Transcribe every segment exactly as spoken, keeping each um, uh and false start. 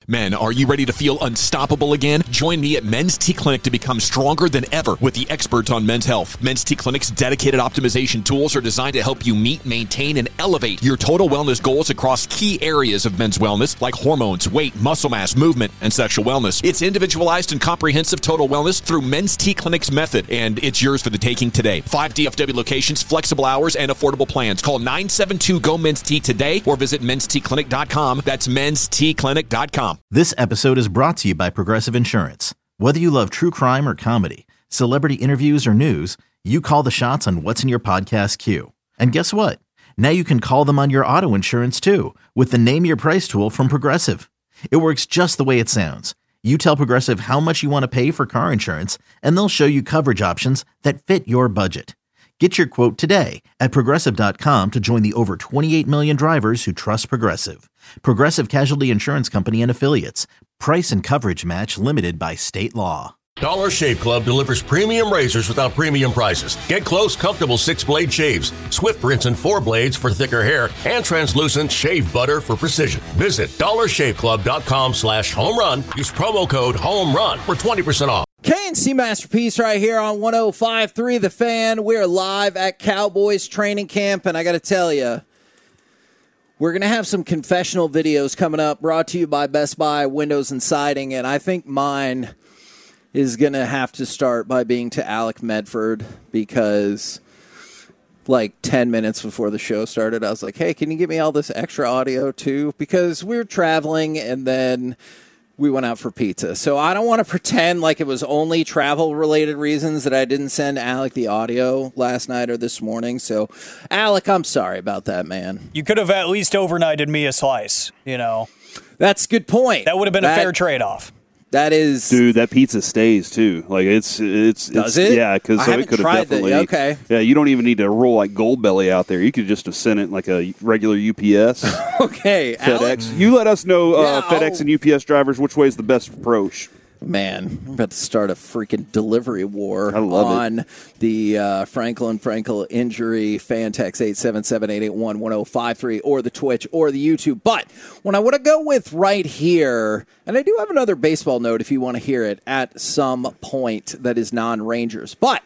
Men, are you ready to feel unstoppable again? Join me at Men's T Clinic to become stronger than ever with the experts on men's health. Men's T Clinic's dedicated optimization tools are designed to help you meet, maintain, and elevate your total wellness goals across key areas of men's wellness like hormones, weight, muscle mass, movement, and sexual wellness. It's individualized and comprehensive total wellness through Men's T Clinic's method, and it's yours for the taking today. Five D F W locations, flexible hours, and affordable plans. Call nine seven two, G O, Men's T today or visit mens t clinic dot com. That's mens t clinic dot com. This episode is brought to you by Progressive Insurance. Whether you love true crime or comedy, celebrity interviews or news, you call the shots on what's in your podcast queue. And guess what? Now you can call them on your auto insurance too with the Name Your Price tool from Progressive. It works just the way it sounds. You tell Progressive how much you want to pay for car insurance, and they'll show you coverage options that fit your budget. Get your quote today at progressive dot com to join the over twenty-eight million drivers who trust Progressive. Progressive Casualty Insurance Company and Affiliates. Price and coverage match limited by state law. Dollar Shave Club delivers premium razors without premium prices. Get close, comfortable six-blade shaves, swift rinse and four blades for thicker hair, and translucent shave butter for precision. Visit dollar shave club dot com slash home run. Use promo code HOMERUN for twenty percent off. K and C Masterpiece right here on one oh five point three The Fan. We're live at Cowboys training camp, and I got to tell you, we're going to have some confessional videos coming up brought to you by Best Buy Windows and Siding, and I think mine is going to have to start by being to Alec Medford because like ten minutes before the show started, I was like, hey, can you give me all this extra audio too? Because we were traveling and then we went out for pizza. So I don't want to pretend like it was only travel-related reasons that I didn't send Alec the audio last night or this morning. So, Alec, I'm sorry about that, man. You could have at least overnighted me a slice, you know. That's a good point. That would have been that, a fair trade-off. That is, dude. That pizza stays too. Like it's it's does it's, it? Yeah, because so it could have definitely. The, okay. Yeah, you don't even need to roll like Goldbelly out there. You could just have sent it like a regular U P S. Okay, FedEx. Alex? You let us know, uh, yeah, FedEx I'll... and U P S drivers, which way is the best approach. Man, I'm about to start a freaking delivery war I love on it. the uh, Franklin Frankel injury. Fan text eight seven seven, eight eight one, one oh five three or the Twitch or the YouTube. But when I want to go with right here, and I do have another baseball note if you want to hear it at some point that is non-Rangers. But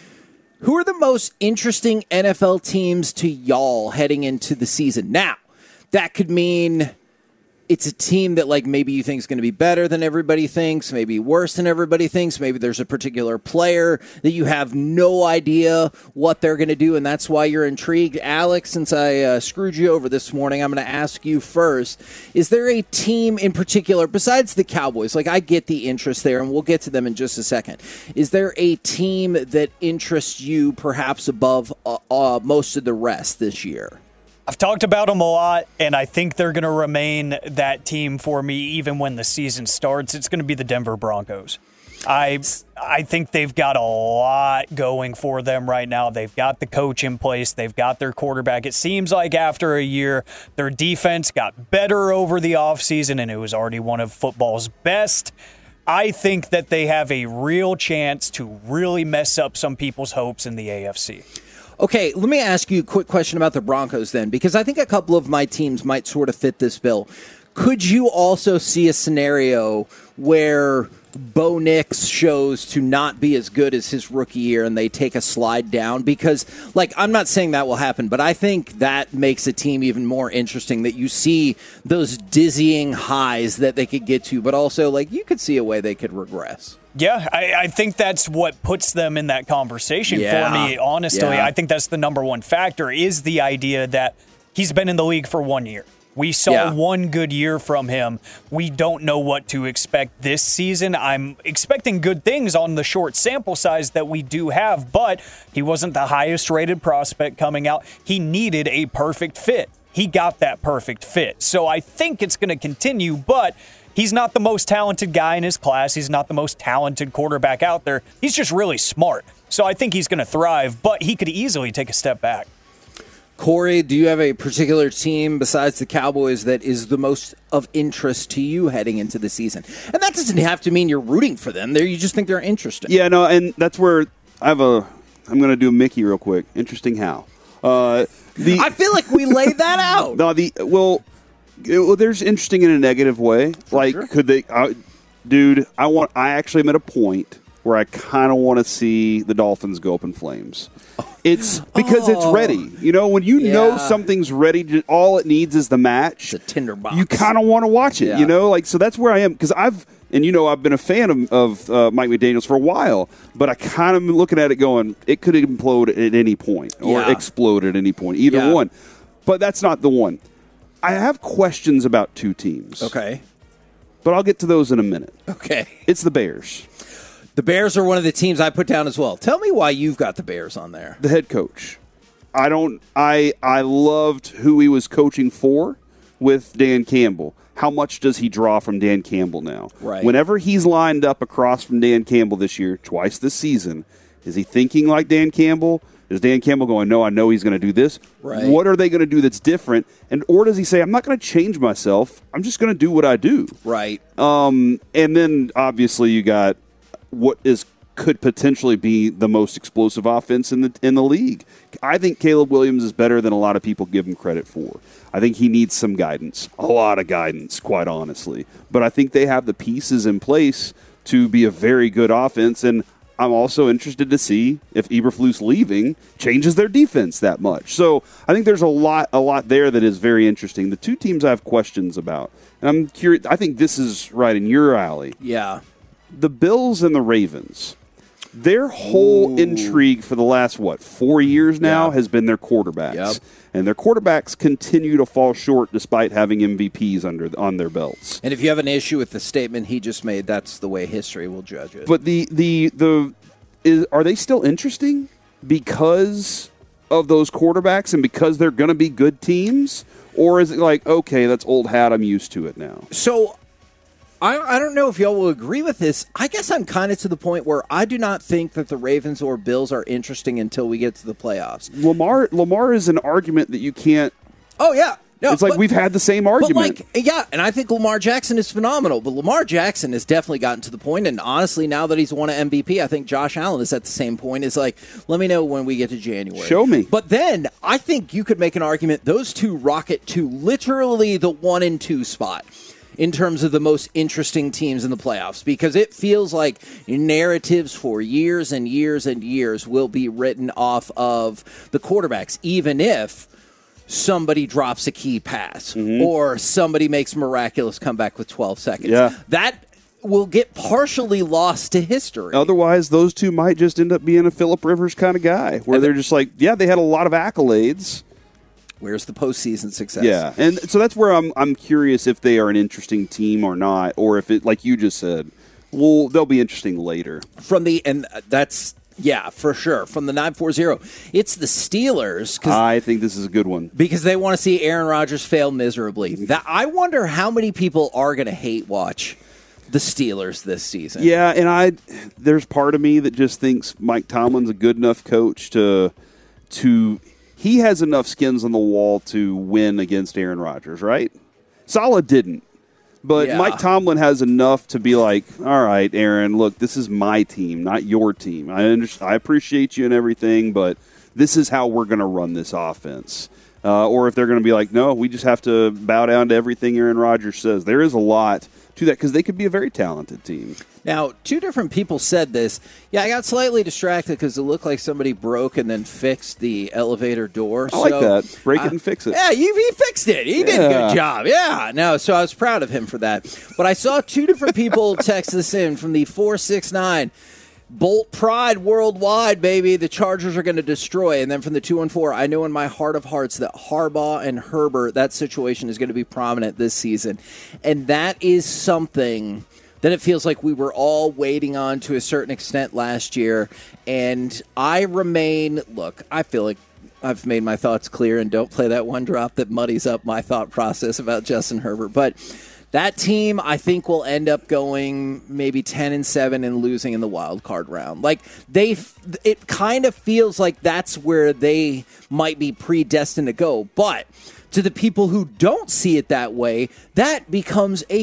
who are the most interesting N F L teams to y'all heading into the season? Now, that could mean it's a team that, like, maybe you think is going to be better than everybody thinks, maybe worse than everybody thinks. Maybe there's a particular player that you have no idea what they're going to do, and that's why you're intrigued. Alex, since I uh, screwed you over this morning, I'm going to ask you first. Is there a team in particular, besides the Cowboys? Like, I get the interest there, and we'll get to them in just a second. Is there a team that interests you perhaps above uh, uh, most of the rest this year? I've talked about them a lot, and I think they're going to remain that team for me even when the season starts. It's going to be the Denver Broncos. I I think they've got a lot going for them right now. They've got the coach in place. They've got their quarterback. It seems like after a year, their defense got better over the offseason, and it was already one of football's best. I think that they have a real chance to really mess up some people's hopes in the A F C. Okay, let me ask you a quick question about the Broncos then, because I think a couple of my teams might sort of fit this bill. Could you also see a scenario where Bo Nix shows to not be as good as his rookie year and they take a slide down? Because, like, I'm not saying that will happen, but I think that makes a team even more interesting, that you see those dizzying highs that they could get to, but also, like, you could see a way they could regress. Yeah, I, I think that's what puts them in that conversation yeah. for me, honestly. Yeah. I think that's the number one factor is the idea that he's been in the league for one year. We saw yeah. one good year from him. We don't know what to expect this season. I'm expecting good things on the short sample size that we do have, but he wasn't the highest rated prospect coming out. He needed a perfect fit. He got that perfect fit. So I think it's going to continue, but he's not the most talented guy in his class. He's not the most talented quarterback out there. He's just really smart. So I think he's going to thrive, but he could easily take a step back. Corey, do you have a particular team besides the Cowboys that is the most of interest to you heading into the season? And that doesn't have to mean you're rooting for them. There, you just think they're interesting. Yeah, no, and that's where I have a – I'm going to do Mickey real quick. Interesting how. Uh, the I feel like we laid that out. No, the well – It, well, there's interesting in a negative way. For like, sure. could they, uh, dude? I want. I actually am at a point where I kind of want to see the Dolphins go up in flames. It's because Oh. it's ready. You know, when you know Yeah. something's ready, to, all it needs is the match. It's a tinderbox. You kind of want to watch it. Yeah. You know, like so that's where I am because I've and you know I've been a fan of, of uh, Mike McDaniels for a while, but I kind of been looking at it going, it could implode at any point or Yeah. explode at any point, either Yeah. one. But that's not the one. I have questions about two teams. Okay. But I'll get to those in a minute. Okay. It's the Bears, The Bears are one of the teams I put down as well. Tell me why you've got the Bears on there. the head coach. I don't. I I loved who he was coaching for with Dan Campbell. How much does he draw from Dan Campbell now? Right. Whenever he's lined up across from Dan Campbell this year, twice this season, is he thinking like Dan Campbell? Is Dan Campbell going, no, I know he's going to do this? Right. What are they going to do that's different? And or does he say, I'm not going to change myself. I'm just going to do what I do. Right. Um, and then obviously you got what is could potentially be the most explosive offense in the in the league. I think Caleb Williams is better than a lot of people give him credit for. I think he needs some guidance, a lot of guidance, quite honestly. But I think they have the pieces in place to be a very good offense. And I'm also interested to see if Eberflus leaving changes their defense that much. So I think there's a lot, a lot there that is very interesting. The two teams I have questions about, and I'm curious. I think this is right in your alley. Yeah. The Bills and the Ravens. Their whole Ooh. intrigue for the last, what, four years now Yeah. has been their quarterbacks. Yep. And their quarterbacks continue to fall short despite having M V Ps under on their belts. And if you have an issue with the statement he just made, that's the way history will judge it. But the the the is are they still interesting because of those quarterbacks and because they're going to be good teams? Or is it like, okay, that's old hat, I'm used to it now? So I, I don't know if y'all will agree with this. I guess I'm kind of to the point where I do not think that the Ravens or Bills are interesting until we get to the playoffs. Lamar Lamar is an argument that you can't. Oh, yeah. No, It's like but- we've had the same But argument. like, yeah, and I think Lamar Jackson is phenomenal. But Lamar Jackson has definitely gotten to the point, and honestly, now that he's won an M V P, I think Josh Allen is at the same point. It's like, let me know when we get to January. Show me. But then I think you could make an argument those two rocket to literally the one and two spot in terms of the most interesting teams in the playoffs, because it feels like narratives for years and years and years will be written off of the quarterbacks, even if somebody drops a key pass or somebody makes a miraculous comeback with twelve seconds. Yeah. That will get partially lost to history. Otherwise, those two might just end up being a Phillip Rivers kind of guy, where they're just like, yeah, they had a lot of accolades. Where's the postseason success? Yeah, and so that's where I'm I'm curious if they are an interesting team or not, or if it, like you just said, well, they'll be interesting later. From the, and that's, yeah, for sure. From the nine four zero, it's the Steelers. 'cause I think this is a good one. Because they want to see Aaron Rodgers fail miserably. That I wonder how many people are going to hate watch the Steelers this season. Yeah, and I there's part of me that just thinks Mike Tomlin's a good enough coach to to he has enough skins on the wall to win against Aaron Rodgers, right? Saleh didn't. But Yeah. Mike Tomlin has enough to be like, all right, Aaron, look, this is my team, not your team. I understand, I appreciate you and everything, but this is how we're going to run this offense. Uh, or if they're going to be like, no, we just have to bow down to everything Aaron Rodgers says. There is a lot to that because they could be a very talented team. Now, two different people said this. Yeah, I got slightly distracted because it looked like somebody broke and then fixed the elevator door. I like So, that. Break uh, it and fix it. Yeah, he, he fixed it. He did a Yeah. good job. Yeah, no, so I was proud of him for that. But I saw two different people text this in from the four six nine. Bolt Pride worldwide, baby. The Chargers are going to destroy. And then from the two one four, I know in my heart of hearts that Harbaugh and Herbert, that situation is going to be prominent this season. And that is something that it feels like we were all waiting on to a certain extent last year. And I remain, look, I feel like I've made my thoughts clear, and don't play that one drop that muddies up my thought process about Justin Herbert. But that team, I think, will end up going maybe ten and seven and losing in the wild card round. Like they, it kind of feels like that's where they might be predestined to go. But to the people who don't see it that way, that becomes a huge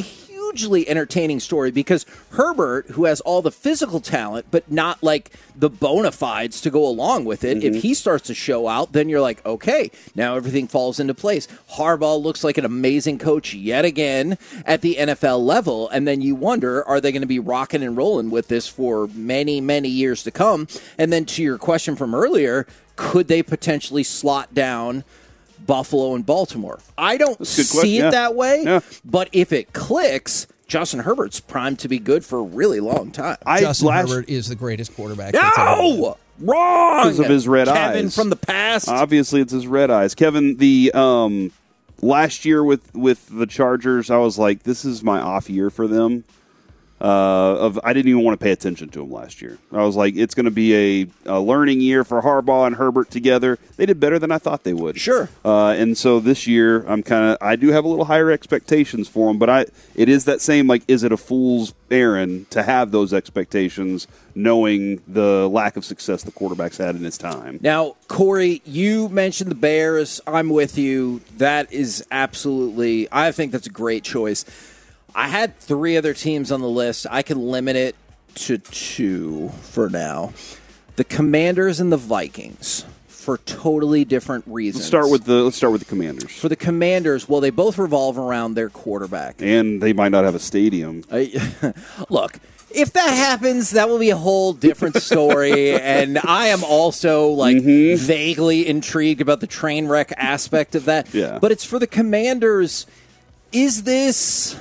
hugely entertaining story because Herbert, who has all the physical talent, but not like the bona fides to go along with it, mm-hmm. if he starts to show out, then you're like, okay, now everything falls into place. Harbaugh looks like an amazing coach yet again at the N F L level, and then you wonder, are they going to be rocking and rolling with this for many, many years to come? And then to your question from earlier, could they potentially slot down Buffalo and Baltimore? I don't see it yeah. that way, yeah. but if it clicks, Justin Herbert's primed to be good for a really long time. I, Justin last... Herbert is the greatest quarterback. No! Wrong! Because of his red Kevin eyes. Kevin from the past. Obviously, it's his red eyes. Kevin, the um, last year with, with the Chargers, I was like, this is my off year for them. Uh, of I didn't even want to pay attention to them last year. I was like, it's going to be a, a learning year for Harbaugh and Herbert together. They did better than I thought they would. Sure. Uh, and so this year, I'm kind of I do have a little higher expectations for them, but I it is that same like, is it a fool's errand to have those expectations, knowing the lack of success the quarterback's had in his time? Now, Corey, you mentioned the Bears. I'm with you. That is absolutely. I think that's a great choice. I had three other teams on the list. I can limit it to two for now. The Commanders and the Vikings for totally different reasons. Let's start with the let's start with the Commanders. For the Commanders, well, they both revolve around their quarterback. And they might not have a stadium. I, look, if that happens, that will be a whole different story. And I am also like mm-hmm. vaguely intrigued about the train wreck aspect of that. Yeah. But it's for the Commanders. Is this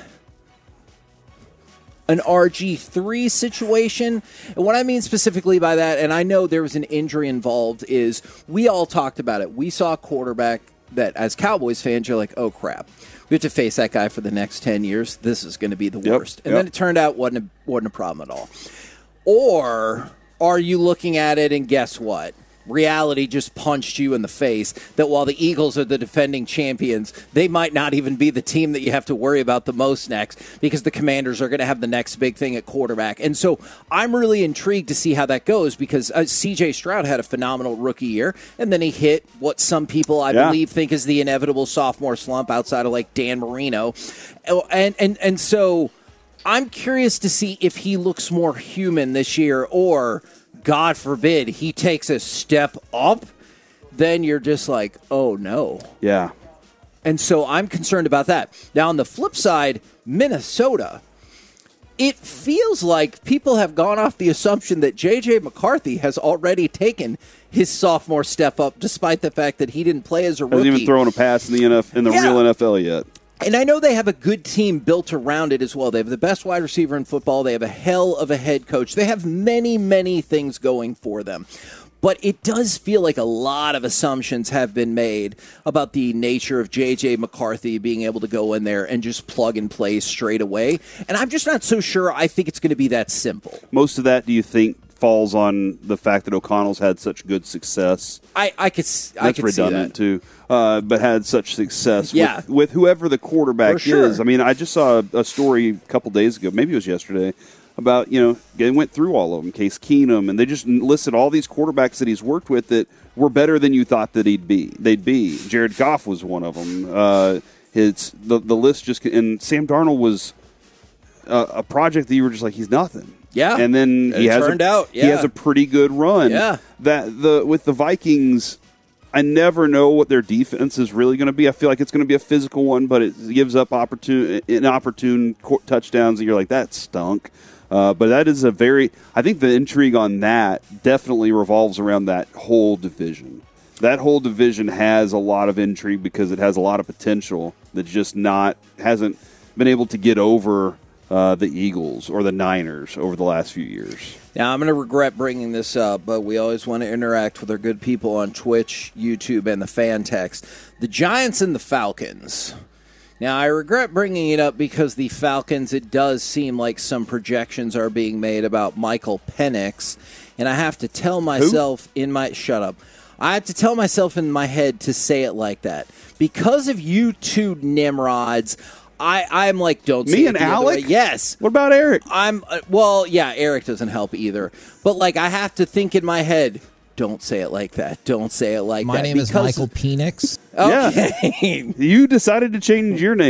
an R G three situation? And what I mean specifically by that, and I know there was an injury involved, is we all talked about it. We saw a quarterback that, as Cowboys fans, you're like, oh, crap. We have to face that guy for the next ten years. This is going to be the yep, worst. And yep. then it turned out wasn't a, wasn't a problem at all. Or are you looking at it and guess what? Reality just punched you in the face that while the Eagles are the defending champions, they might not even be the team that you have to worry about the most next because the Commanders are going to have the next big thing at quarterback. And so I'm really intrigued to see how that goes because uh, C J Stroud had a phenomenal rookie year, and then he hit what some people, I yeah. believe, think is the inevitable sophomore slump outside of like Dan Marino. And, and, and so I'm curious to see if he looks more human this year or – God forbid he takes a step up, then you're just like, oh, no. Yeah. And so I'm concerned about that. Now, on the flip side, Minnesota, it feels like people have gone off the assumption that J J McCarthy has already taken his sophomore step up, despite the fact that he didn't play as a rookie. Hasn't even thrown a pass in the N F L, in the yeah. real N F L yet. And I know they have a good team built around it as well. They have the best wide receiver in football. They have a hell of a head coach. They have many, many things going for them. But it does feel like a lot of assumptions have been made about the nature of J J McCarthy being able to go in there and just plug and play straight away. And I'm just not so sure I think it's going to be that simple. Most of that, do you think, falls on the fact that O'Connell's had such good success? I, I could I That's could redundant, see that. too. Uh, but had such success yeah. with, with whoever the quarterback sure. is. I mean, I just saw a, a story a couple days ago, maybe it was yesterday, about, you know, they went through all of them, Case Keenum, and they just listed all these quarterbacks that he's worked with that were better than you thought that he'd be. They'd be. Jared Goff was one of them. Uh, his the the list just and Sam Darnold was a, a project that you were just like, he's nothing. Yeah, and then he it has turned a, out. Yeah. he has a pretty good run. Yeah, that the with the Vikings, I never know what their defense is really going to be. I feel like it's going to be a physical one, but it gives up opportune inopportune touchdowns that you're like, that stunk. Uh, but that is a very – I think the intrigue on that definitely revolves around that whole division. That whole division has a lot of intrigue because it has a lot of potential that's just not – hasn't been able to get over uh, the Eagles or the Niners over the last few years. Now, I'm going to regret bringing this up, but we always want to interact with our good people on Twitch, YouTube, and the fan text. The Giants and the Falcons – now, I regret bringing it up because the Falcons, it does seem like some projections are being made about Michael Penix, and I have to tell myself Who? in my... Shut up. I have to tell myself in my head to say it like that. Because of you two Nimrods, I, I'm like, don't say Me it and the other Alec? way. Yes. What about Eric? I'm, uh, well, yeah, Eric doesn't help either. But, like, I have to think in my head... Don't say it like that. Don't say it like My that. name is Michael Penix. Okay. Yeah. You decided to change your name.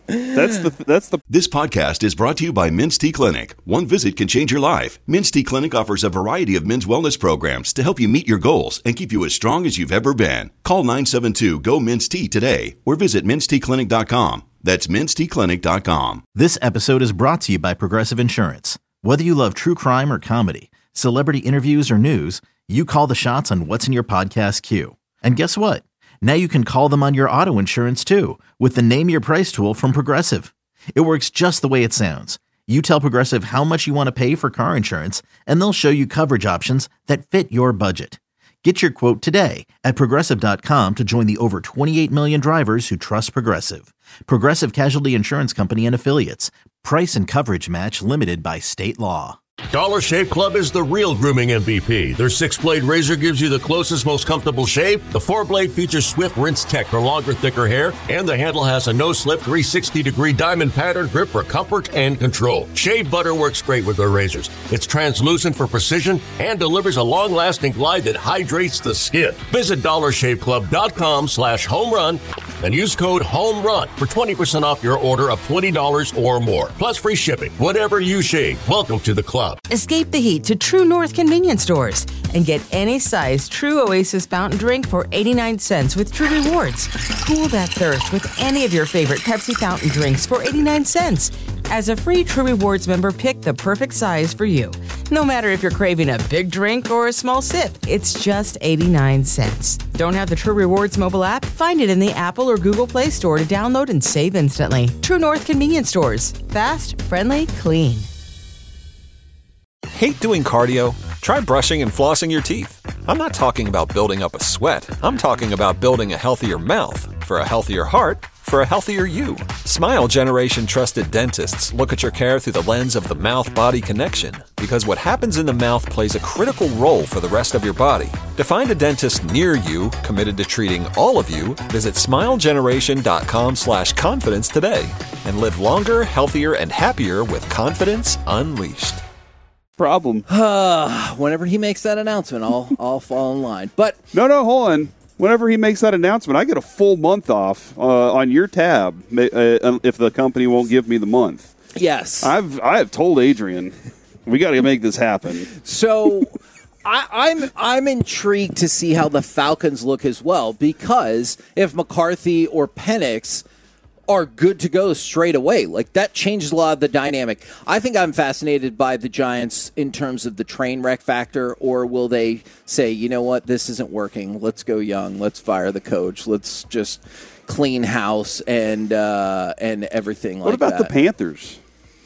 That's the that's the This podcast is brought to you by Men's T Clinic. One visit can change your life. Men's T Clinic offers a variety of men's wellness programs to help you meet your goals and keep you as strong as you've ever been. Call nine seven two, G O, Men's T today or visit mens t clinic dot com. That's mens t clinic dot com. This episode is brought to you by Progressive Insurance. Whether you love true crime or comedy, celebrity interviews or news, you call the shots on what's in your podcast queue. And guess what? Now you can call them on your auto insurance too with the Name Your Price tool from Progressive. It works just the way it sounds. You tell Progressive how much you want to pay for car insurance, and they'll show you coverage options that fit your budget. Get your quote today at progressive dot com to join the over twenty-eight million drivers who trust Progressive. Progressive Casualty Insurance Company and Affiliates. Price and coverage match limited by state law. Dollar Shave Club is the real grooming M V P. Their six-blade razor gives you the closest, most comfortable shave. The four-blade features Swift Rinse Tech for longer, thicker hair. And the handle has a no-slip three hundred sixty degree diamond pattern grip for comfort and control. Shave butter works great with their razors. It's translucent for precision and delivers a long-lasting glide that hydrates the skin. Visit dollar shave club dot com slash home run and use code HOMERUN for twenty percent off your order of twenty dollars or more. Plus free shipping. Whatever you shave, welcome to the club. Escape the heat to True North convenience stores and get any size True Oasis fountain drink for eighty-nine cents with True Rewards. Cool that thirst with any of your favorite Pepsi fountain drinks for eighty-nine cents. As a free True Rewards member, pick the perfect size for you. No matter if you're craving a big drink or a small sip, it's just eighty-nine cents. Don't have the True Rewards mobile app? Find it in the Apple or Google Play Store to download and save instantly. True North convenience stores. Fast, friendly, clean. Hate doing cardio? Try brushing and flossing your teeth. I'm not talking about building up a sweat. I'm talking about building a healthier mouth for a healthier heart for a healthier you. Smile Generation trusted dentists look at your care through the lens of the mouth-body connection because what happens in the mouth plays a critical role for the rest of your body. To find a dentist near you committed to treating all of you, visit smile generation dot com slash confidence today and live longer, healthier, and happier with confidence unleashed. problem. Whenever he makes that announcement, I'll I'll fall in line. But No, no, hold on. Whenever he makes that announcement, I get a full month off uh, on your tab uh, if the company won't give me the month. yes. I've I have told Adrian, we got to make this happen. So I, I'm I'm intrigued to see how the Falcons look as well, because if McCarthy or Penix are good to go straight away, like that changes a lot of the dynamic. I think I'm fascinated by the Giants in terms of the train wreck factor, or will they say, you know what, this isn't working, let's go young, let's fire the coach, let's just clean house and uh, and everything what like that. about the Panthers?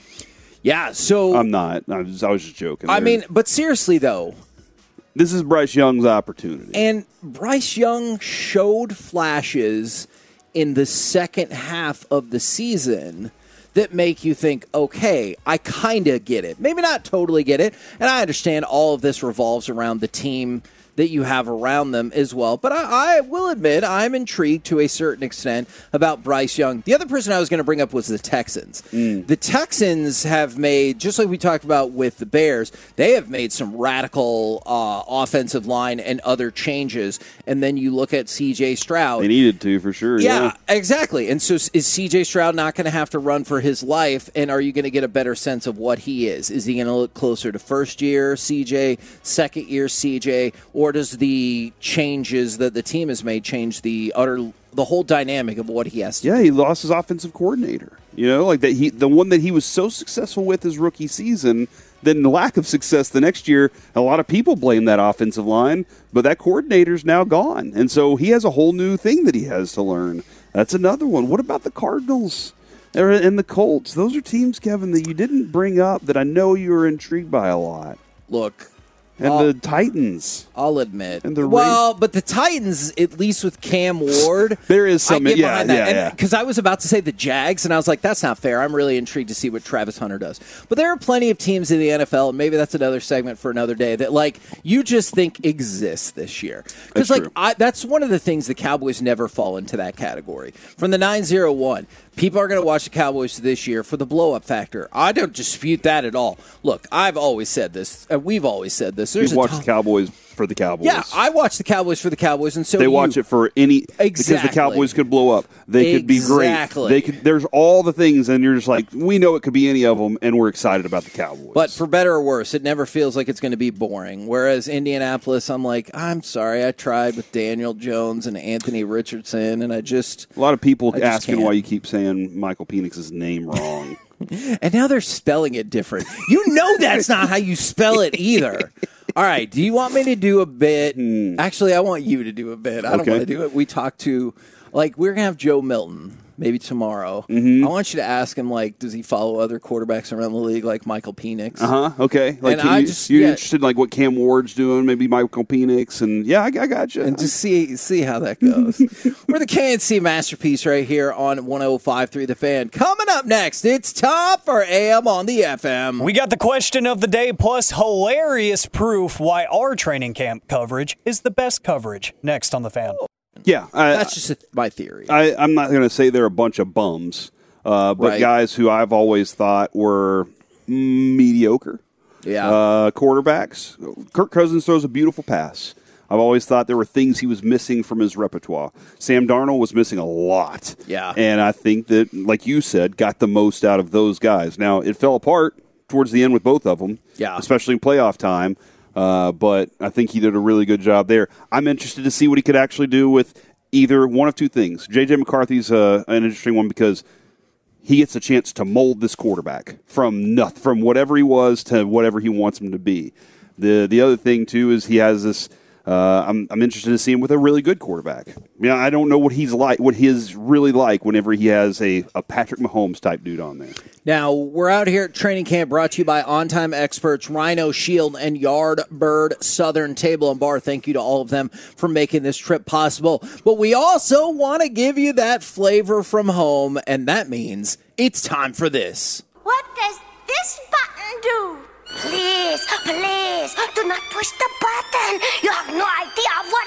Yeah, so I'm not. I was, I was just joking. I They're- mean, but seriously though, this is Bryce Young's opportunity. and Bryce Young showed flashes in the second half of the season that make you think, okay, I kind of get it. Maybe not totally get it. And I understand all of this revolves around the team that you have around them as well. But I, I will admit I'm intrigued to a certain extent about Bryce Young. The other person I was going to bring up was the Texans. Mm. The Texans have made, just like we talked about with the Bears, they have made some radical uh, offensive line and other changes. And then you look at C J Stroud. They needed to, for sure. Yeah, Yeah, exactly. And so is C J Stroud not going to have to run for his life? And are you going to get a better sense of what he is? Is he going to look closer to first year C J, second year C J, or does the changes that the team has made change the utter the whole dynamic of what he has to yeah. do? He lost his offensive coordinator. You know, like that. He the one that he was so successful with his rookie season. Then the lack of success the next year, a lot of people blame that offensive line, but that coordinator's now gone. And so he has a whole new thing that he has to learn. That's another one. What about the Cardinals and the Colts? Those are teams, Kevin, that you didn't bring up that I know you were intrigued by a lot. Look, And I'll, the Titans. I'll admit. And the well, but the Titans, at least with Cam Ward, There is some- I get yeah, behind that. yeah, yeah. Because I was about to say the Jags, and I was like, that's not fair. I'm really intrigued to see what Travis Hunter does. But there are plenty of teams in the N F L, and maybe that's another segment for another day, that like you just think exists this year. Because That's like true. I, that's one of the things the Cowboys never fall into that category. From the nine oh one, people are going to watch the Cowboys this year for the blow-up factor. I don't dispute that at all. Look, I've always said this, and we've always said this, this. There's You a watch ton- the Cowboys for the Cowboys. Yeah, I watch the Cowboys for the Cowboys, and so they do watch you. it for any Exactly. because the Cowboys could blow up. They could be great. Exactly. They could. There's all the things, and you're just like, we know it could be any of them, and we're excited about the Cowboys. But for better or worse, it never feels like it's going to be boring. Whereas Indianapolis, I'm like, I'm sorry, I tried with Daniel Jones and Anthony Richardson, and I just a lot of people I just asking can't. why you keep saying Michael Penix's name wrong. And now they're spelling it different. You know that's not how you spell it either. All right, do you want me to do a bit? Actually, I want you to do a bit. I don't Okay. want to do it. We talked to, like, we're going to have Joe Milton maybe tomorrow. Mm-hmm. I want you to ask him, like, does he follow other quarterbacks around the league like Michael Penix? Uh huh. Okay. Like, And can I you, just- you're yeah. interested in like what Cam Ward's doing? Maybe Michael Penix, and yeah, I, I got you. And just see see how that goes. We're the K N C Masterpiece right here on one oh five point three The Fan. Coming up next, it's time for A M on the F M. We got the question of the day plus hilarious proof why our training camp coverage is the best coverage. Next on The Fan. yeah, I, That's just a, my theory. I, I'm not going to say they're a bunch of bums, uh, but Right. guys who I've always thought were mediocre yeah. uh, quarterbacks. Kirk Cousins throws a beautiful pass. I've always thought there were things he was missing from his repertoire. Sam Darnold was missing a lot. Yeah. And I think that, like you said, got the most out of those guys. Now, it fell apart towards the end with both of them, Yeah. especially in playoff time. Uh, but I think he did a really good job there. I'm interested to see what he could actually do with either one of two things. J J McCarthy's uh, an interesting one because he gets a chance to mold this quarterback from nothing, from whatever he was to whatever he wants him to be. The the other thing too is he has this. Uh, I'm I'm interested to see him with a really good quarterback. Yeah, I don't know what he's like, what he's really like whenever he has a, a Patrick Mahomes type dude on there. Now, we're out here at training camp brought to you by On Time Experts, Rhino Shield, and Yardbird Southern Table and Bar. Thank you to all of them for making this trip possible. But we also want to give you that flavor from home, and that means it's time for this. What does this button do? Please, please, do not push the button. You have no idea what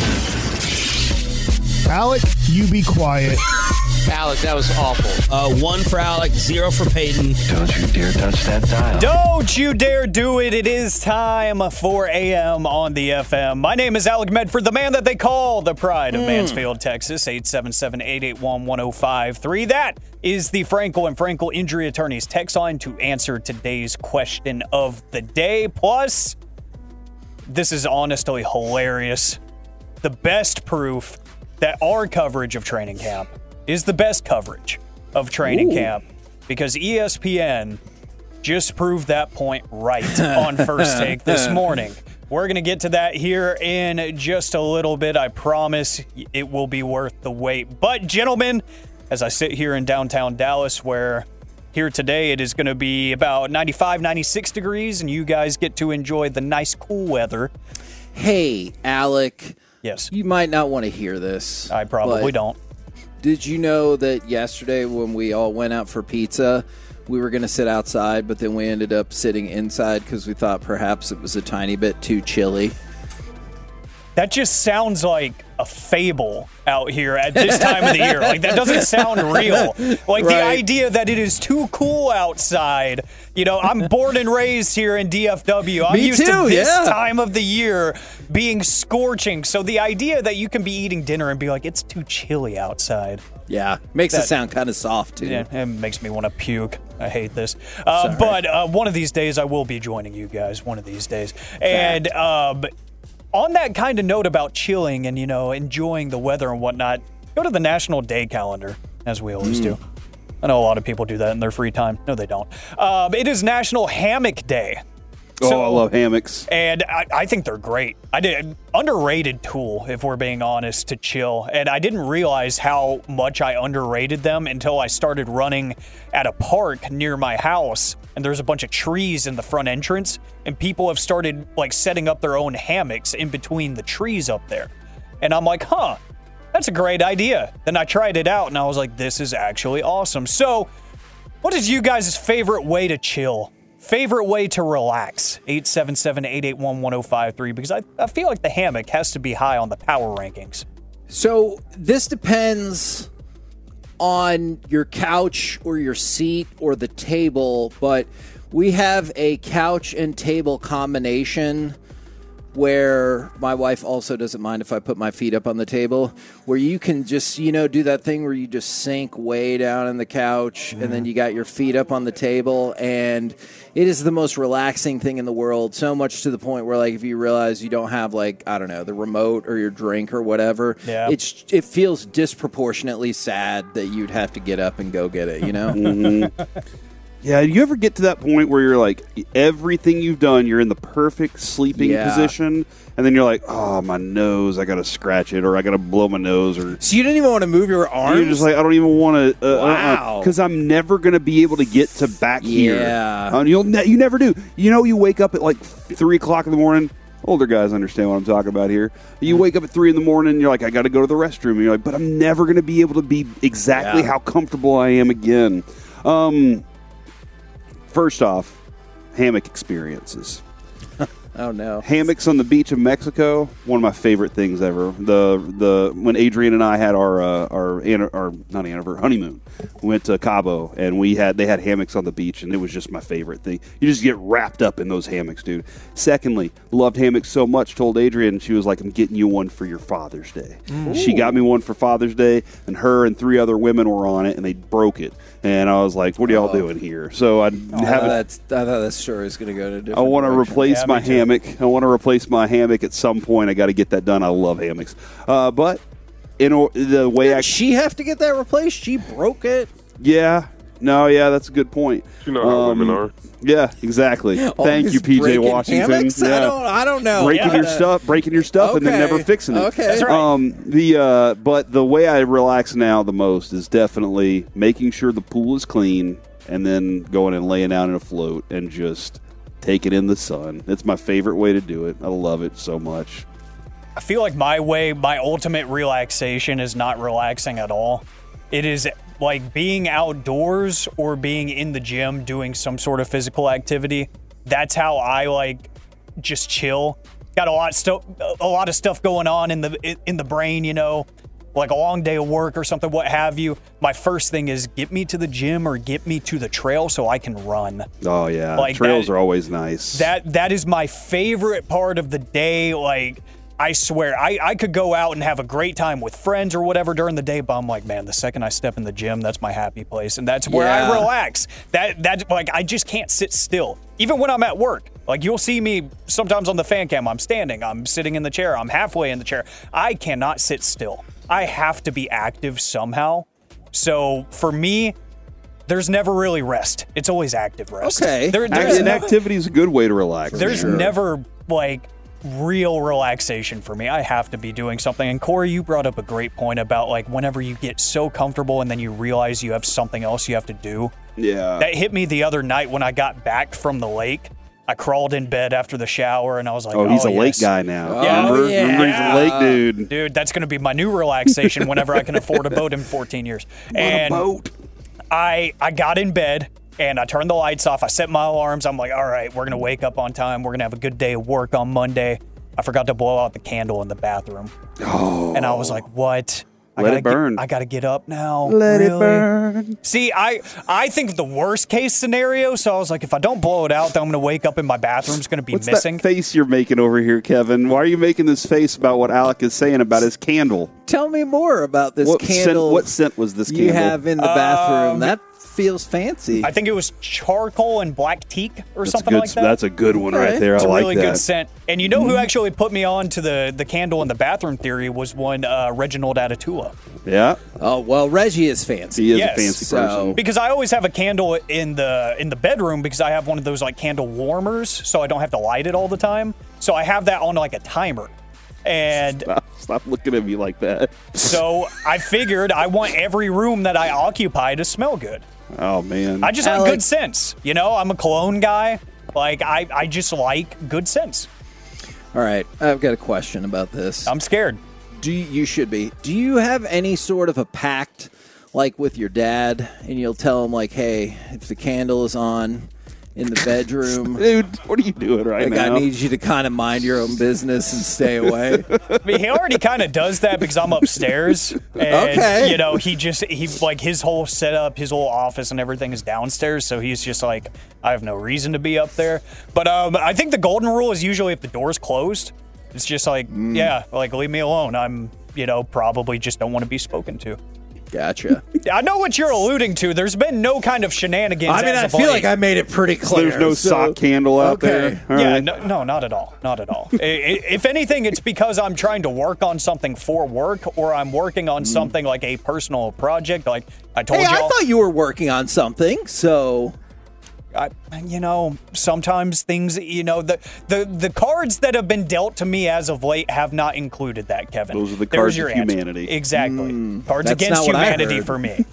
it... Alec, you be quiet. Alec, that was awful. Uh, one for Alec, zero for Peyton. Don't you dare touch that dial. Don't you dare do it. It is time for A M on the F M. My name is Alec Medford, the man that they call the pride of Mansfield, Texas. eight seven seven, eight eight one, one oh five three. That is the Frankel and Frankel Injury Attorneys text line to answer today's question of the day. Plus, this is honestly hilarious. The best proof that our coverage of training camp is the best coverage of training Ooh. camp because E S P N just proved that point right on First Take this morning. We're going to get to that here in just a little bit. I promise it will be worth the wait. But, gentlemen, as I sit here in downtown Dallas, where here today it is going to be about ninety-five, ninety-six degrees, and you guys get to enjoy the nice, cool weather. Hey, Alec. Yes. You might not want to hear this. I probably but don't. Did you know that yesterday when we all went out for pizza, we were going to sit outside, but then we ended up sitting inside because we thought perhaps it was a tiny bit too chilly? That just sounds like a fable out here at this time of the year. Like, that doesn't sound real. Like, the Right. idea that it is too cool outside. You know, I'm born and raised here in D F W. I'm Me used too, to this yeah. time of the year being scorching. So the idea that you can be eating dinner and be like, it's too chilly outside. Yeah, makes it That- sound kind of soft, too. Yeah, it makes me want to puke. I hate this. Uh, but uh, one of these days, I will be joining you guys. One of these days. And um, on that kind of note about chilling and, you know, enjoying the weather and whatnot, go to the National Day calendar, as we always do. I know a lot of people do that in their free time. No, they don't. Um, it is National Hammock Day. Oh, So- I love hammocks. And I, I think they're great. I did underrated tool, if we're being honest, to chill. And I didn't realize how much I underrated them until I started running at a park near my house. And there's a bunch of trees in the front entrance, and people have started like setting up their own hammocks in between the trees up there. And I'm like, huh, that's a great idea. Then I tried it out, and I was like, this is actually awesome. So, what is you guys' favorite way to chill? Favorite way to relax? eight seven seven, eight eight one, one oh five three, because I, I feel like the hammock has to be high on the power rankings. So this depends on your couch or your seat or the table, but we have a couch and table combination where my wife also doesn't mind if I put my feet up on the table, where you can just, you know, do that thing where you just sink way down in the couch mm-hmm. and then you got your feet up on the table, and it is the most relaxing thing in the world, so much to the point where, like, if you realize you don't have, like, I don't know, the remote or your drink or whatever, yeah. it's it feels disproportionately sad that you'd have to get up and go get it, you know? mm-hmm. Yeah, you ever get to that point where you're like, everything you've done, you're in the perfect sleeping yeah. position, and then you're like, oh, my nose, I got to scratch it, or I got to blow my nose. Or So you didn't even want to move your arms? You're just like, I don't even want to. Uh, wow. Because uh, I'm never going to be able to get to back here. Yeah. Uh, you'll ne- you never do. You know, you wake up at like three o'clock in the morning. Older guys understand what I'm talking about here. You wake up at three in the morning, and you're like, I got to go to the restroom. And you're like, but I'm never going to be able to be exactly yeah. how comfortable I am again. Um... First off, hammock experiences. Oh no! Hammocks on the beach of Mexico, one of my favorite things ever. The the when Adrian and I had our uh, our our not anniversary honeymoon, we went to Cabo and we had they had hammocks on the beach, and it was just my favorite thing. You just get wrapped up in those hammocks, dude. Secondly, loved hammocks so much. Told Adrian, she was like, "I'm getting you one for your Father's Day." Ooh. She got me one for Father's Day, and her and three other women were on it, and they broke it. And I was like, "What are y'all oh. doing here?" So I oh, haven't. That's, I thought that story is going to go to a different I want to replace yeah, my hammock. I want to replace my hammock at some point. I got to get that done. I love hammocks, uh, but in or, the way Did I she have to get that replaced. She broke it. Yeah. No. Yeah. That's a good point. You know how um, women are. Yeah. Exactly. All Thank you, P J Washington. Yeah. I don't. I don't know. Breaking yeah. your stuff, breaking your stuff, okay. and then never fixing it. Okay. That's right. Um. The uh. But the way I relax now the most is definitely making sure the pool is clean, and then going and laying down in a float and just take it in the sun. It's my favorite way to do it. I love it so much. I feel like my way, my ultimate relaxation is not relaxing at all. It is like being outdoors or being in the gym doing some sort of physical activity. That's how I like just chill. Got a lot of stuff, a lot of stuff going on in the in the brain, you know, like a long day of work or something, what have you. My first thing is get me to the gym or get me to the trail so I can run. Oh yeah, like trails that, are always nice. That that is my favorite part of the day. Like, I swear, I, I could go out and have a great time with friends or whatever during the day, but I'm like, man, the second I step in the gym, that's my happy place, and that's where yeah. I relax. That that like I just can't sit still, even when I'm at work. Like, you'll see me sometimes on the fan cam. I'm standing, I'm sitting in the chair, I'm halfway in the chair. I cannot sit still. I have to be active somehow. So for me, there's never really rest. It's always active rest. Okay. There, An activity is a good way to relax. There's sure. never like real relaxation for me. I have to be doing something. And Corey, you brought up a great point about like whenever you get so comfortable and then you realize you have something else you have to do. Yeah. That hit me the other night when I got back from the lake. I crawled in bed after the shower and I was like, oh, he's oh, a yes. lake guy now. Yeah. Remember? Oh, yeah. Remember he's a lake dude. Dude, that's going to be my new relaxation whenever I can afford a boat in fourteen years. What and a boat. I I got in bed and I turned the lights off. I set my alarms. I'm like, all right, we're going to wake up on time. We're going to have a good day of work on Monday. I forgot to blow out the candle in the bathroom. Oh. And I was like, what? I Let gotta it burn. Get, I got to get up now. Let really? it burn. See, I I think the worst case scenario, so I was like, if I don't blow it out, then I'm going to wake up and my bathroom's going to be What's missing. that face you're making over here, Kevin? Why are you making this face about what Alec is saying about his candle? Tell me more about this what candle. Scent, what scent was this you candle? have in the bathroom? Um, that feels fancy. I think it was charcoal and black teak or that's something good, like that. That's a good one right, right there. It's I a like really that. good scent. And you know who actually put me on to the, the candle in the bathroom theory was one uh, Reginald Atatula. Yeah. Oh, well, Reggie is fancy. He is yes, a fancy so. person. Because I always have a candle in the in the bedroom because I have one of those like candle warmers, so I don't have to light it all the time. So I have that on like a timer. And stop, stop looking at me like that. So I figured I want every room that I occupy to smell good. Oh, man. I just have Alec. good sense. You know, I'm a cologne guy. Like, I, I just like good sense. All right, I've got a question about this. I'm scared. Do you, you should be. Do you have any sort of a pact, like with your dad, and you'll tell him, like, hey, if the candle is on in the bedroom, dude, what are you doing right like, now? I need you to kind of mind your own business and stay away. I mean, he already kind of does that because I'm upstairs. And, okay. You know, he just, he like his whole setup, his whole office and everything is downstairs. So he's just like, I have no reason to be up there. But um, I think the golden rule is usually if the door's closed, It's just like, mm. yeah, like leave me alone. I'm, you know, probably just don't want to be spoken to. Gotcha. I know what you're alluding to. There's been no kind of shenanigans. I mean, as I of feel late. like I made it pretty clear. There's no so, sock candle out okay. there. All yeah, right. no, no, not at all. Not at all. I, I, if anything, it's because I'm trying to work on something for work, or I'm working on mm. something like a personal project. Like I told hey, you. I thought you were working on something, so. I, you know, sometimes things, you know, the, the the cards that have been dealt to me as of late have not included that, Kevin. Those are the There's cards your of answer. humanity. Exactly. Mm, cards against humanity for me.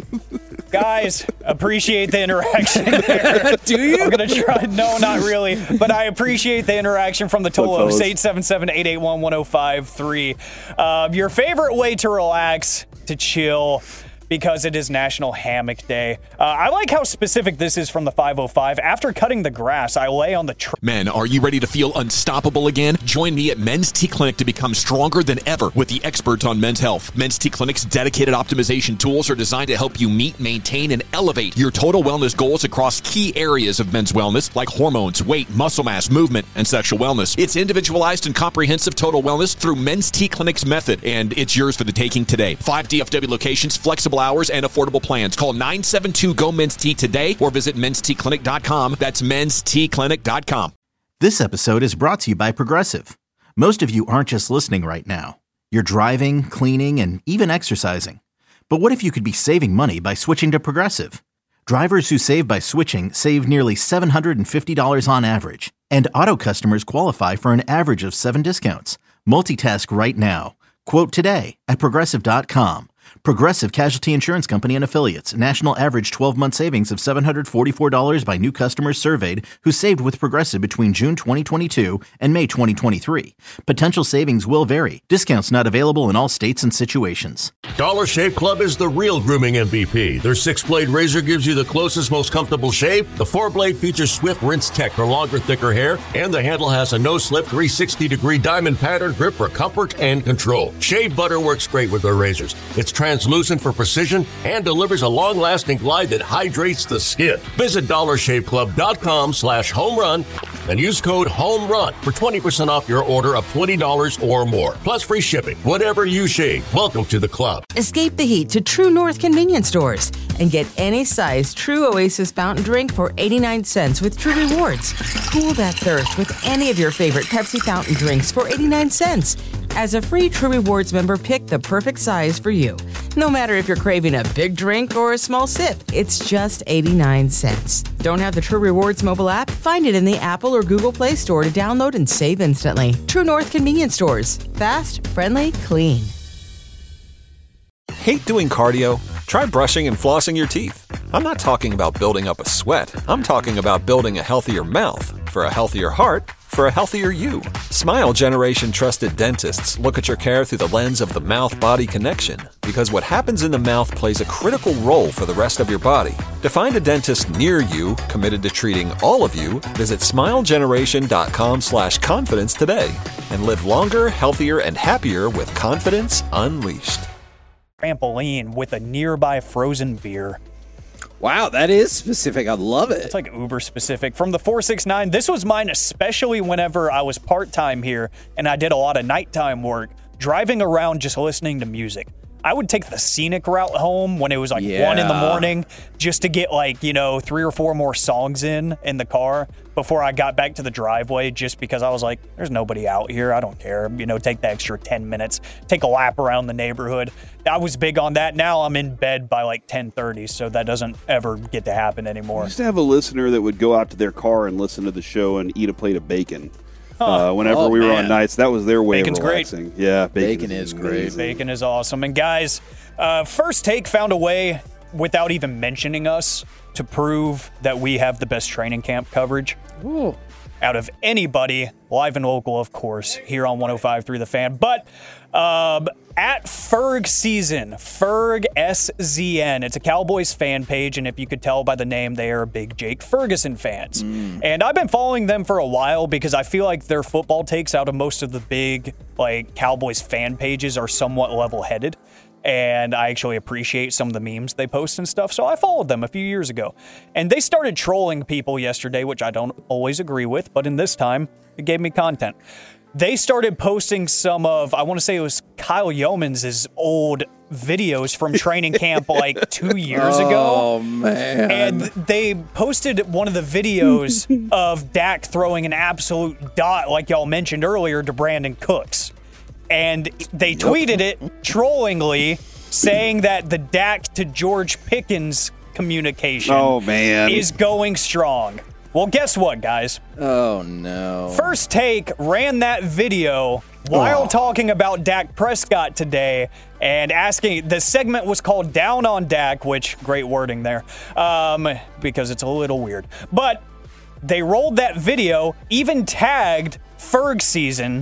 Guys, appreciate the interaction there. Do you? I'm going to try. No, not really. But I appreciate the interaction from the Tolos, eight seven seven, eight eight one, one oh five three. Uh, your favorite way to relax, to chill, because it is National Hammock Day. Uh, I like how specific this is from the five oh five. After cutting the grass, I lay on the tr- Men, are you ready to feel unstoppable again? Join me at Men's T Clinic to become stronger than ever with the experts on men's health. Men's T Clinic's dedicated optimization tools are designed to help you meet, maintain, and elevate your total wellness goals across key areas of men's wellness like hormones, weight, muscle mass, movement, and sexual wellness. It's individualized and comprehensive total wellness through Men's T Clinic's method, and it's yours for the taking today. Five D F W locations, flexible hours, and affordable plans. Call nine seven two, G O, Men's T today or visit mens t clinic dot com. That's mens t clinic dot com. This episode is brought to you by Progressive. Most of you aren't just listening right now. You're driving, cleaning, and even exercising. But what if you could be saving money by switching to Progressive? Drivers who save by switching save nearly seven hundred fifty dollars on average. And auto customers qualify for an average of seven discounts. Multitask right now. Quote today at progressive dot com. Progressive Casualty Insurance Company and Affiliates. National average twelve-month savings of seven hundred forty-four dollars by new customers surveyed who saved with Progressive between June twenty twenty-two and May twenty twenty-three. Potential savings will vary. Discounts not available in all states and situations. Dollar Shave Club is the real grooming M V P. Their six-blade razor gives you the closest, most comfortable shave. The four-blade features Swift Rinse Tech for longer, thicker hair. And the handle has a no-slip three sixty degree diamond pattern grip for comfort and control. Shave butter works great with their razors. It's translucent for precision and delivers a long-lasting glide that hydrates the skin. Visit dollar shave club dot com slash home run and use code HOMERUN for twenty percent off your order of twenty dollars or more. Plus free shipping. Whatever you shave, welcome to the club. Escape the heat to True North convenience stores and get any size True Oasis fountain drink for eighty-nine cents with True Rewards. Cool that thirst with any of your favorite Pepsi fountain drinks for eighty-nine cents. As a free True Rewards member, pick the perfect size for you. No matter if you're craving a big drink or a small sip, it's just eighty-nine cents. Don't have the True Rewards mobile app? Find it in the Apple or Google Play Store to download and save instantly. True North convenience stores. Fast, friendly, clean. Hate doing cardio? Try brushing and flossing your teeth. I'm not talking about building up a sweat. I'm talking about building a healthier mouth. For a healthier heart, for a healthier you. Smile Generation trusted dentists look at your care through the lens of the mouth-body connection, because what happens in the mouth plays a critical role for the rest of your body. To find a dentist near you committed to treating all of you, visit smile generation dot com slash confidence today and live longer, healthier, and happier with confidence unleashed. Trampoline with a nearby frozen beer. Wow, that is specific. I love it. It's like uber specific. From the four six nine, this was mine especially whenever I was part-time here and I did a lot of nighttime work, driving around just listening to music. I would take the scenic route home when it was like yeah. one in the morning just to get like, you know, three or four more songs in in the car before I got back to the driveway, just because I was like, there's nobody out here. I don't care. You know, take the extra ten minutes, take a lap around the neighborhood. I was big on that. Now I'm in bed by like ten thirty, so that doesn't ever get to happen anymore. I used to have a listener that would go out to their car and listen to the show and eat a plate of bacon. Uh, whenever oh, we were man. on nights, that was their way Bacon's of relaxing. Great. Yeah, bacon, bacon is, is great. Bacon is awesome. And guys, uh, First Take found a way, without even mentioning us, to prove that we have the best training camp coverage. Ooh. Out of anybody, live and local, of course, here on one oh five point three The Fan. But um, at Ferg Season, Ferg S Z N, it's a Cowboys fan page, and if you could tell by the name, they are big Jake Ferguson fans. Mm. And I've been following them for a while because I feel like their football takes out of most of the big like Cowboys fan pages are somewhat level-headed. And I actually appreciate some of the memes they post and stuff. So I followed them a few years ago. And they started trolling people yesterday, which I don't always agree with, but in this time, it gave me content. they started posting some of, I want to say it was Kyle Yeomans' old videos from training camp like two years oh, ago. Oh, man. And they posted one of the videos of Dak throwing an absolute dot, like y'all mentioned earlier, to Brandon Cooks. And they tweeted it trollingly, saying that the Dak to George Pickens communication oh, man. is going strong. Well, guess what, guys? Oh, no. First Take ran that video while oh. talking about Dak Prescott today and asking, the segment was called Down on Dak, which, great wording there, um, because it's a little weird. But they rolled that video, even tagged Ferg Season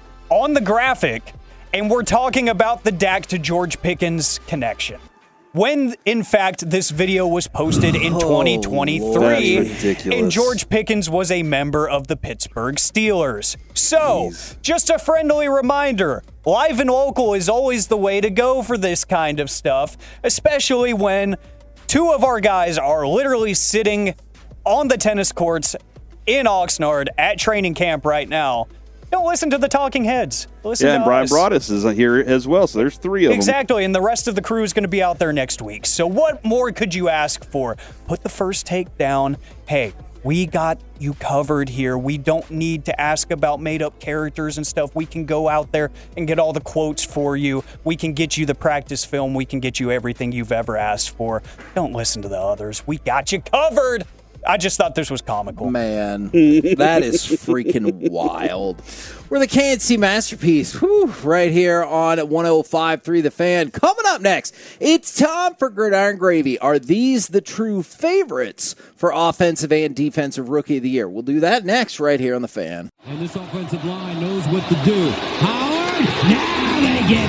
on the graphic, and we're talking about the Dak to George Pickens connection. When, in fact, this video was posted in twenty twenty-three, oh, and George Pickens was a member of the Pittsburgh Steelers. So, Jeez. just a friendly reminder, live and local is always the way to go for this kind of stuff, especially when two of our guys are literally sitting on the tennis courts in Oxnard at training camp right now. Don't listen to the talking heads. Listen yeah, to and Brian us. Broaddus is here as well, so there's three of exactly, them. Exactly, and the rest of the crew is going to be out there next week. So what more could you ask for? Put the First Take down. Hey, we got you covered here. We don't need to ask about made-up characters and stuff. We can go out there and get all the quotes for you. We can get you the practice film. We can get you everything you've ever asked for. Don't listen to the others. We got you covered. I just thought this was comical. Man, that is freaking wild. We're the K N C Masterpiece, whew, right here on one oh five point three The Fan. Coming up next, it's time for Gridiron Gravy. Are these the true favorites for offensive and defensive Rookie of the Year? We'll do that next right here on The Fan. And this offensive line knows what to do. Howard, now they get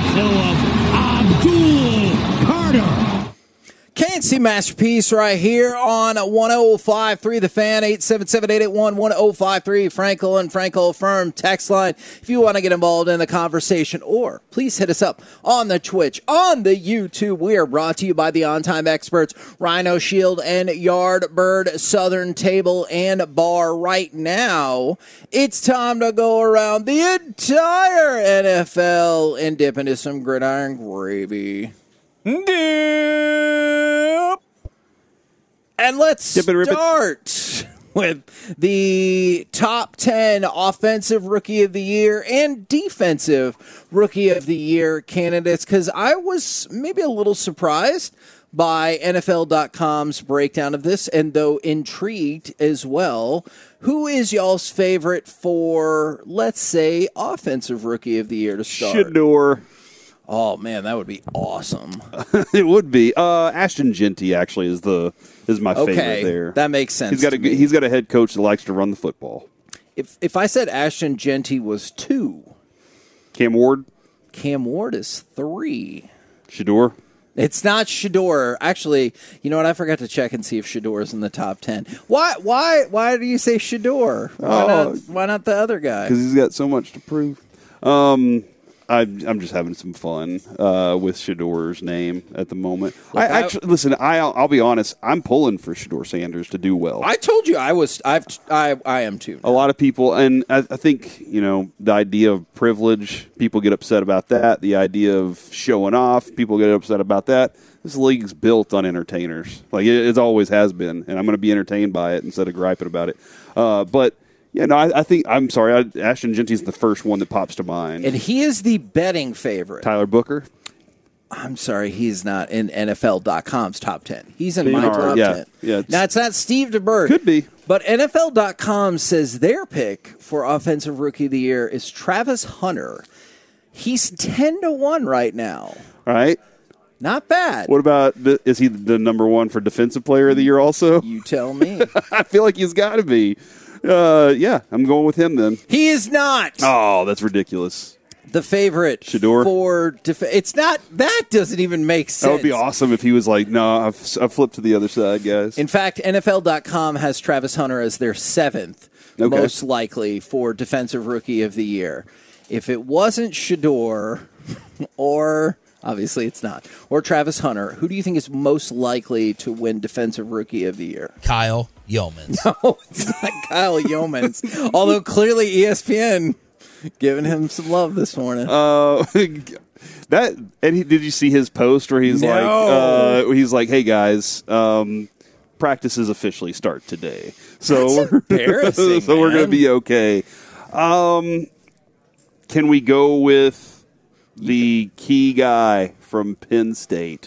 to him. Abdul Carter. K N C Masterpiece right here on one oh five point three The Fan, eight seven seven, eight eight one, one oh five three, Frankel and Frankel Firm text line if you want to get involved in the conversation, or please hit us up on the Twitch, on the YouTube. We are brought to you by the on-time experts, Rhino Shield and Yardbird Southern Table and Bar. Right now, it's time to go around the entire N F L and dip into some Gridiron Gravy. Dip. And let's start with the top ten offensive Rookie of the Year and defensive Rookie of the Year candidates, because I was maybe a little surprised by N F L dot com's breakdown of this, and though intrigued as well. Who is y'all's favorite for, let's say, offensive Rookie of the Year to start? Shador. Oh man, that would be awesome. It would be. Uh, Ashton Jeanty actually is the is my okay, favorite there. That makes sense. He's got a to me. he's got a head coach that likes to run the football. If if I said Ashton Jeanty was two, Cam Ward. Cam Ward is three. Shador. It's not Shador. Actually, you know what? I forgot to check and see if Shador is in the top ten. Why? Why? Why do you say Shador? Why oh, not? Why not the other guy? Because he's got so much to prove. Um. I, I'm just having some fun uh, with Shador's name at the moment. Look, I I, actually listen. I, I'll, I'll be honest. I'm pulling for Shador Sanders to do well. I told you I was. I've. I. I am too. A lot of people, and I, I think you know the idea of privilege. People get upset about that. The idea of showing off. People get upset about that. This league's built on entertainers. Like it, it always has been, and I'm going to be entertained by it instead of griping about it. Uh, but. Yeah, no, I, I think, I'm sorry, I, Ashton Jeanty's the first one that pops to mind. And he is the betting favorite. Tyler Booker? I'm sorry, he's not in N F L dot com's top ten. He's in They my are, top yeah, ten. yeah, it's- now, it's not Steve DeBerg. Could be. But N F L dot com says their pick for Offensive Rookie of the Year is Travis Hunter. He's ten to one right now. All right. Not bad. What about, the, is he the number one for Defensive Player of the Year also? You tell me. I feel like he's got to be. Uh, yeah, I'm going with him then. He is not. Oh, that's ridiculous. The favorite Shador? for def- it's not. That doesn't even make sense. That would be awesome if he was like, no, I've, I've flipped to the other side, guys. In fact, N F L dot com has Travis Hunter as their seventh Okay. most likely for Defensive Rookie of the Year. If it wasn't Shador, or obviously it's not, or Travis Hunter, who do you think is most likely to win Defensive Rookie of the Year? Kyle Yeomans. No, it's not Kyle Yeomans. Although clearly E S P N Giving him some love this morning. Uh, that and he, did you see his post where he's No. like, uh, he's like, hey guys, um, practices officially start today, so That's we're, embarrassing, so we're gonna man. be okay. Um, can we go with the key guy from Penn State?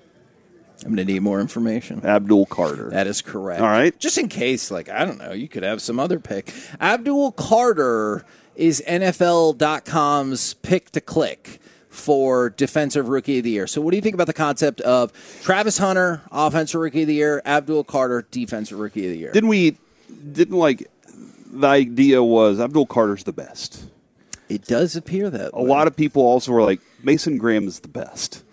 I'm going to need more information. Abdul Carter. That is correct. All right. Just in case, like, I don't know, you could have some other pick. Abdul Carter is N F L dot com's pick to click for Defensive Rookie of the Year. So what do you think about the concept of Travis Hunter, Offensive Rookie of the Year, Abdul Carter, Defensive Rookie of the Year? Didn't we, didn't like, the idea was Abdul Carter's the best. It does appear that A way. lot of people also were like, Mason Graham is the best.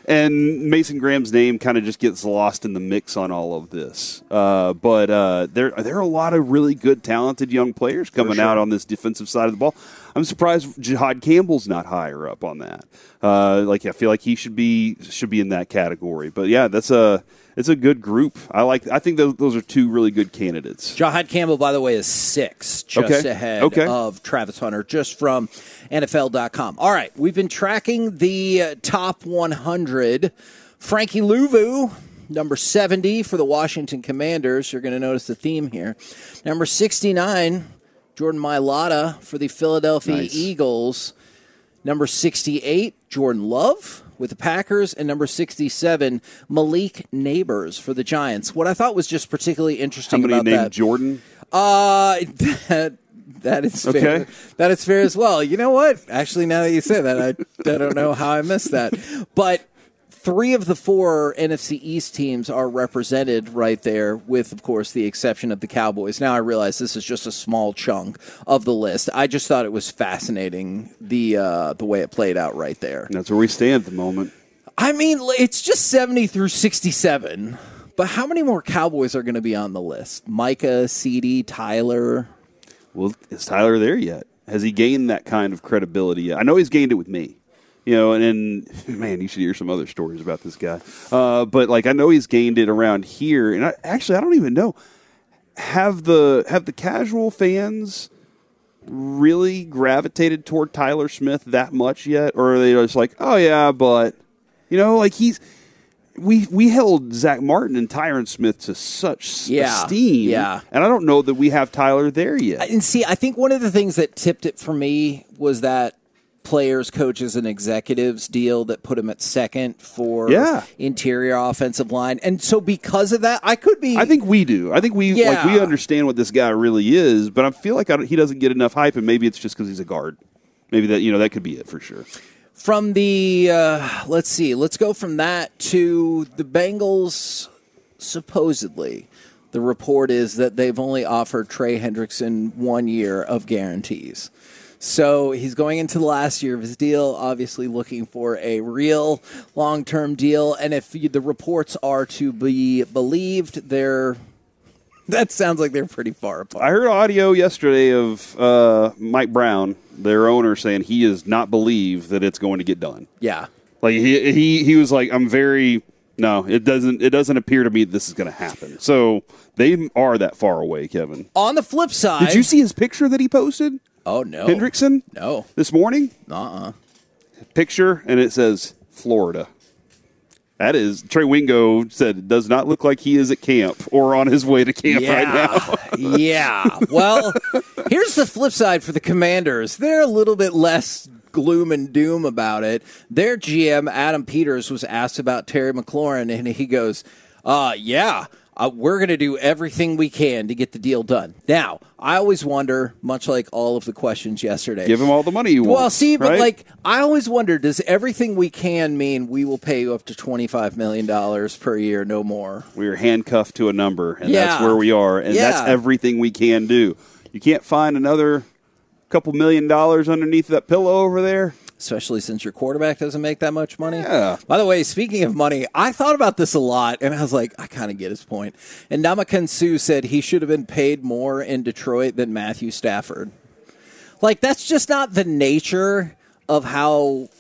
And Mason Graham's name kind of just gets lost in the mix on all of this. Uh, but uh, there, there are a lot of really good, talented young players coming sure. out on this defensive side of the ball. I'm surprised Jihad Campbell's not higher up on that. Uh, like I feel like he should be should be in that category. But yeah, that's a it's a good group. I like. I think those, those are two really good candidates. Jihad Campbell, by the way, is six, just Okay. ahead Okay. of Travis Hunter, just from N F L dot com. All right, we've been tracking the uh, top one hundred. Frankie Louvu, number seventy for the Washington Commanders. You're going to notice the theme here. Number sixty-nine, Jordan Mailata for the Philadelphia Nice. Eagles. Number sixty-eight, Jordan Love with the Packers, and number sixty-seven, Malik Neighbors for the Giants. What I thought was just particularly How interesting many about named that, Jordan? uh, that that is fair. Okay. That is fair as well. You know what? Actually, now that you say that, I, I don't know how I missed that. But three of the four N F C East teams are represented right there, with, of course, the exception of the Cowboys. Now I realize this is just a small chunk of the list. I just thought it was fascinating, the uh, the way it played out right there. That's where we stand at the moment. I mean, it's just seventy through sixty-seven. But how many more Cowboys are going to be on the list? Micah, C D, Tyler. Well, is Tyler there yet? Has he gained that kind of credibility yet? I know he's gained it with me. You know, and, and man, you should hear some other stories about this guy. Uh, but like, I know he's gained it around here, and I, actually, I don't even know. Have the have the casual fans really gravitated toward Tyler Smith that much yet, or are they just like, oh yeah, but you know, like he's we we held Zach Martin and Tyron Smith to such Yeah, esteem, yeah. and I don't know that we have Tyler there yet. And see, I think one of the things that tipped it for me was that players, coaches, and executives deal that put him at second for Yeah. interior offensive line. And so because of that, I could be... I think we do. I think we Yeah. like we understand what this guy really is, but I feel like I don't, he doesn't get enough hype, and maybe it's just because he's a guard. Maybe that you know that could be it for sure. From the, uh, let's see, let's go from that to the Bengals, supposedly. The report is that they've only offered Trey Hendrickson one year of guarantees. So he's going into the last year of his deal, obviously looking for a real long-term deal. And if you, the reports are to be believed, they're that sounds like they're pretty far apart. I heard audio yesterday of uh, Mike Brown, their owner, saying he does not believe that it's going to get done. Yeah. Like he he he was like, I'm very no, it doesn't it doesn't appear to me that this is going to happen. So they are that far away, Kevin. On the flip side, Did you see his picture that he posted? Oh no, Hendrickson? No, this morning. Uh-uh. Picture, and it says Florida. That is, Trey Wingo said it does not look like he is at camp or on his way to camp yeah. right now. yeah. Well, here's the flip side for the Commanders. They're a little bit less gloom and doom about it. Their G M, Adam Peters, was asked about Terry McLaurin, and he goes, uh, yeah, uh, we're going to do everything we can to get the deal done. Now, I always wonder, much like all of the questions yesterday. Give him all the money you want. Well, see, but right? like, I always wonder, does everything we can mean we will pay you up to twenty-five million dollars per year, no more? We are handcuffed to a number, and Yeah. that's where we are, and Yeah. that's everything we can do. You can't find another couple million dollars underneath that pillow over there. Especially since your quarterback doesn't make that much money. Yeah. By the way, speaking of money, I thought about this a lot, and I was like, I kind of get his point. And Ndamukong Suh said he should have been paid more in Detroit than Matthew Stafford. Like, that's just not the nature of how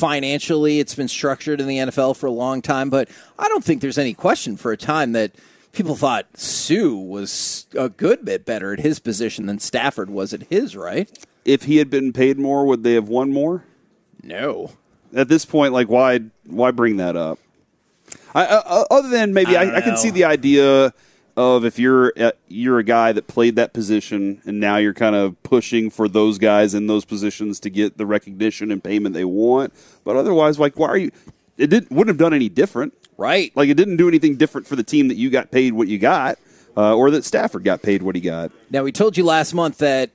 financially it's been structured in the N F L for a long time. But I don't think there's any question for a time that people thought Sue was a good bit better at his position than Stafford was at his, right? If he had been paid more, would they have won more? No. At this point, like, why why bring that up? I, uh, other than maybe I, I, I can see the idea of if you're a, you're a guy that played that position and now you're kind of pushing for those guys in those positions to get the recognition and payment they want. But otherwise, like, why are you? It didn't wouldn't have done any different, right? Like, it didn't do anything different for the team that you got paid what you got, uh, or that Stafford got paid what he got. Now, we told you last month that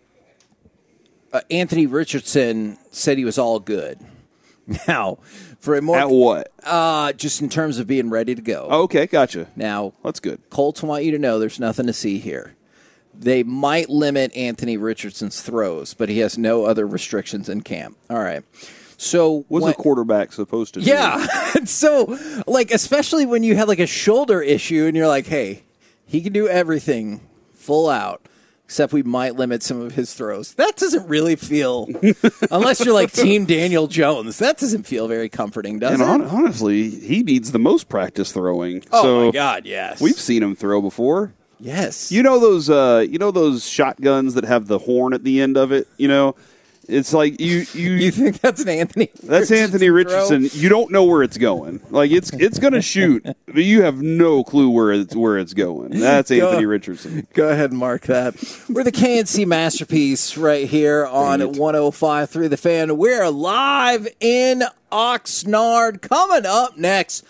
uh, Anthony Richardson said he was all good. Now, for a more at what? Uh, just in terms of being ready to go. Oh, okay, gotcha. Now, that's good. Colts want you to know there's nothing to see here. They might limit Anthony Richardson's throws, but he has no other restrictions in camp. All right. So what's when, a quarterback supposed to do? Yeah. So, like, especially when you had like a shoulder issue and you're like, hey, he can do everything full out. Except we might limit some of his throws. That doesn't really feel, unless you're like Team Daniel Jones, that doesn't feel very comforting, does and it? On, honestly, he needs the most practice throwing. Oh, so my God, yes. We've seen him throw before. Yes. You know those uh, you know those shotguns that have the horn at the end of it? You know? It's like you you You think that's an Anthony That's Richardson Anthony Richardson. throw? You don't know where it's going. Like it's it's going to shoot, but you have no clue where it's where it's going. That's Go- Anthony Richardson. Go ahead and mark that. We're the K N C Masterpiece right here on one oh five point three The Fan. We're live in Oxnard. Coming up next,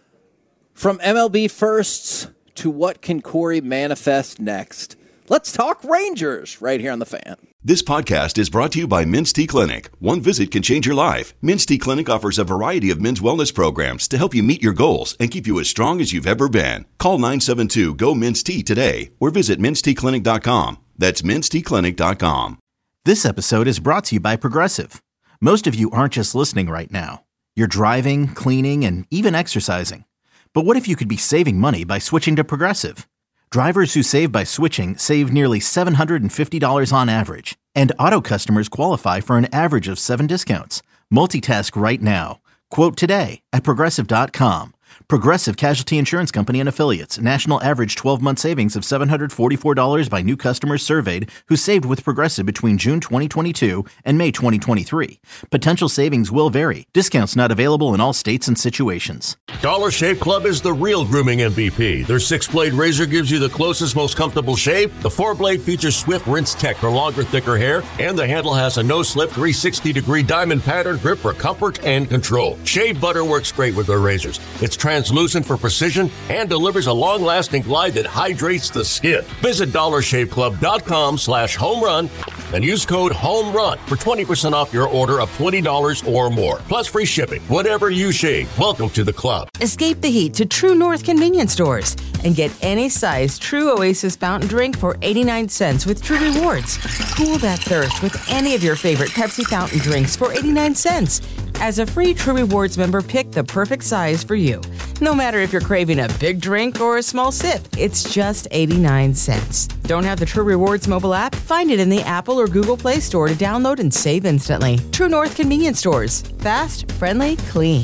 from M L B firsts to what can Corey manifest next. Let's talk Rangers right here on The Fan. This podcast is brought to you by Men's T Clinic. One visit can change your life. Men's T Clinic offers a variety of men's wellness programs to help you meet your goals and keep you as strong as you've ever been. Call nine seven two, G O, Men's T today or visit mens t clinic dot com. That's mens t clinic dot com. This episode is brought to you by Progressive. Most of you aren't just listening right now. You're driving, cleaning, and even exercising. But what if you could be saving money by switching to Progressive? Drivers who save by switching save nearly seven hundred fifty dollars on average. And auto customers qualify for an average of seven discounts. Multitask right now. Quote today at Progressive dot com. Progressive Casualty Insurance Company and Affiliates. National average twelve-month savings of seven hundred forty-four dollars by new customers surveyed who saved with Progressive between June twenty twenty-two and May twenty twenty-three. Potential savings will vary. Discounts not available in all states and situations. Dollar Shave Club is the real grooming M V P. Their six-blade razor gives you the closest, most comfortable shave. The four-blade features swift rinse tech for longer, thicker hair. And the handle has a no-slip three hundred sixty degree diamond pattern grip for comfort and control. Shave butter works great with their razors. It's translucent for precision and delivers a long-lasting glide that hydrates the skin. Visit dollar shave club dot com slash home run and use code HOMERUN for twenty percent off your order of twenty dollars or more. Plus free shipping. Whatever you shave, welcome to the club. Escape the heat to True North convenience stores and get any size True Oasis fountain drink for eighty-nine cents with True Rewards. Cool that thirst with any of your favorite Pepsi fountain drinks for eighty-nine cents. As a free True Rewards member, pick the perfect size for you. No matter if you're craving a big drink or a small sip, it's just eighty-nine cents. Don't have the True Rewards mobile app? Find it in the Apple or Google Play Store to download and save instantly. True North convenience stores. Fast, friendly, clean.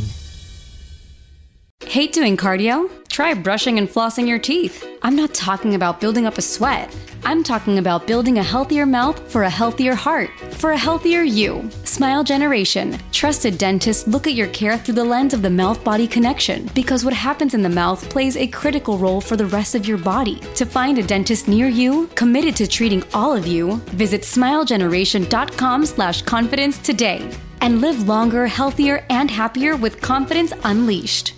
Hate doing cardio? Try brushing and flossing your teeth. I'm not talking about building up a sweat. I'm talking about building a healthier mouth for a healthier heart, for a healthier you. Smile Generation. Trusted dentists look at your care through the lens of the mouth-body connection because what happens in the mouth plays a critical role for the rest of your body. To find a dentist near you, committed to treating all of you, visit smile generation dot com slash confidence today and live longer, healthier, and happier with confidence unleashed.